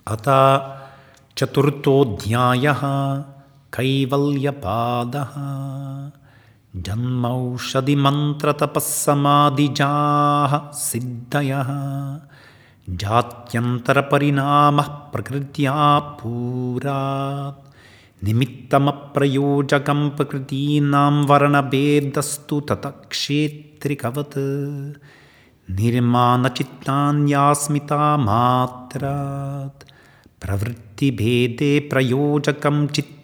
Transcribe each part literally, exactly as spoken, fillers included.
अथ चतुर्थोऽध्यायः कैवल्यपादः। जन्मौषधिमन्त्रतपःसमाधिजाः सिद्धयः जात्यन्तरपरिणामः प्रकृत्या पुरात् निमित्तमप्रयोजकं प्रकृतीनां वर्णभेदस्तु ततः क्षेत्रिकवत् निर्माणचित्तान्यास्मिता मात्रात् प्रवृत्तिभेदे प्रयोजकं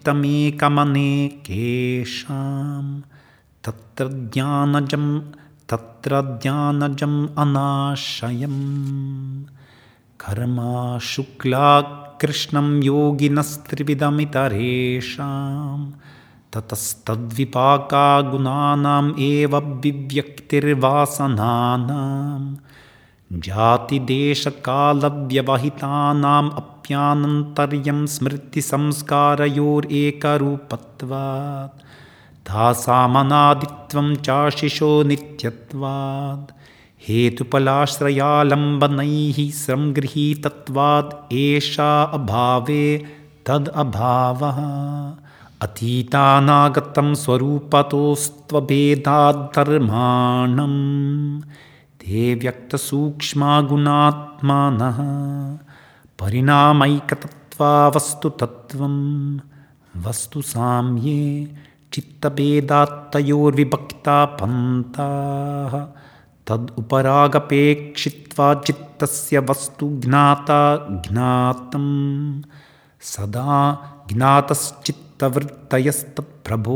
चित्तमेकमनेकेषां तत्र ज्ञानजं तत्र ज्ञानजम् अनाशयम् कर्मा शुक्ला कृष्णं योगिनस्त्रिविधमितरेषां ततस्तद्विपाका गुणानाम् एव विव्यक्तिर्वासनानां जातिदेशकालव्यवहितानाम् अप्यानन्तर्यं स्मृतिसंस्कारयोरेकरूपत्वात् तासामनादित्वं चाशिशो नित्यत्वात् हेतुफलाश्रयालम्बनैः संगृहीतत्वात् एषा अभावे तद् अभावः अतीतानागतं स्वरूपतोस्त्वभेदाद्धर्माणं ते व्यक्तसूक्ष्मागुणात्मानः परिणामैकतत्त्वावस्तुतत्त्वं वस्तुसाम्ये चित्तभेदात्तयोर्विभक्ता पन्थाः तदुपरागपेक्षित्वात् चित्तस्य वस्तु ज्ञाता ज्ञातं सदा ज्ञातश्चित्तवृत्तयस्तत्प्रभो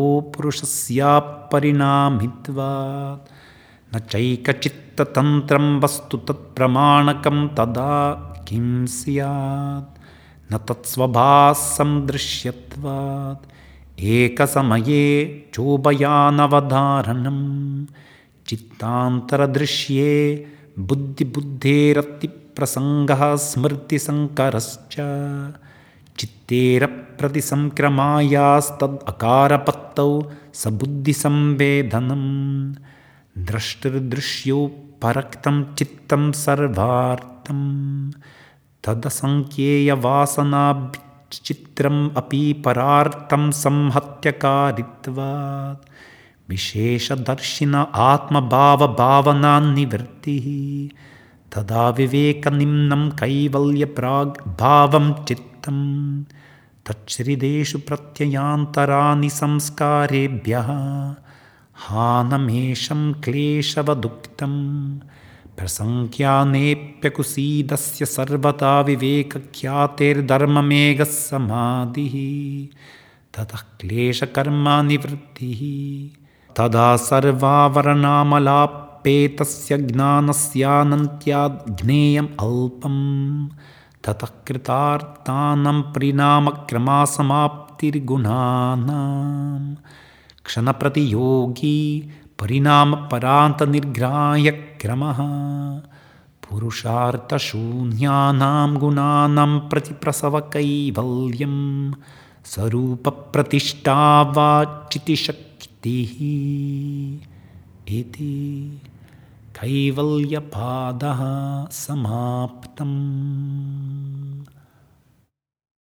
पुरुषस्यापरिणामित्वात् न चैकचित्ततन्त्रं वस्तु तत्प्रमाणकं तदा किं स्यात् न तत्स्वभाससंदृश्यत्वात् एकसमये चोभयानवधारणं चित्तान्तरदृश्ये बुद्धिबुद्धेरतिप्रसङ्गः स्मृतिसङ्करश्च चित्तेरप्रतिसंक्रमायास्तद् अकारपत्तौ सबुद्धिसंवेदनं द्रष्टुर्दृश्योपरक्तं चित्तं सर्वार्थं तदसङ्ख्येयवासनाभिश्चित्रम् अपि परार्थं संहत्यकारित्वात् विशेषदर्शिन आत्मभावभावनान्निवृत्तिः तदा विवेकनिम्नं कैवल्यप्राग्भावं चित्तं तच्छ्रिदेषु प्रत्ययान्तराणि संस्कारेभ्यः हानमेषं क्लेशवदुक्तं प्रसङ्ख्यानेऽप्यकुसीदस्य सर्वथा विवेकख्यातेर्धर्ममेघः समाधिः ततः क्लेशकर्मानिवृत्तिः तदा सर्वावरणामलापेतस्य ज्ञानस्यानन्त्याद् ज्ञेयम् अल्पं ततः कृतार्थानां परिणामक्रमासमाप्तिर्गुणानां क्षणप्रतियोगी परिणामपरान्तनिर्ग्राह्यक्रमः पुरुषार्थशून्यानां गुणानां प्रतिप्रसवकैवल्यं स्वरूपप्रतिष्ठा वा चितिशक्तिः इति कैवल्यपादः समाप्तम्।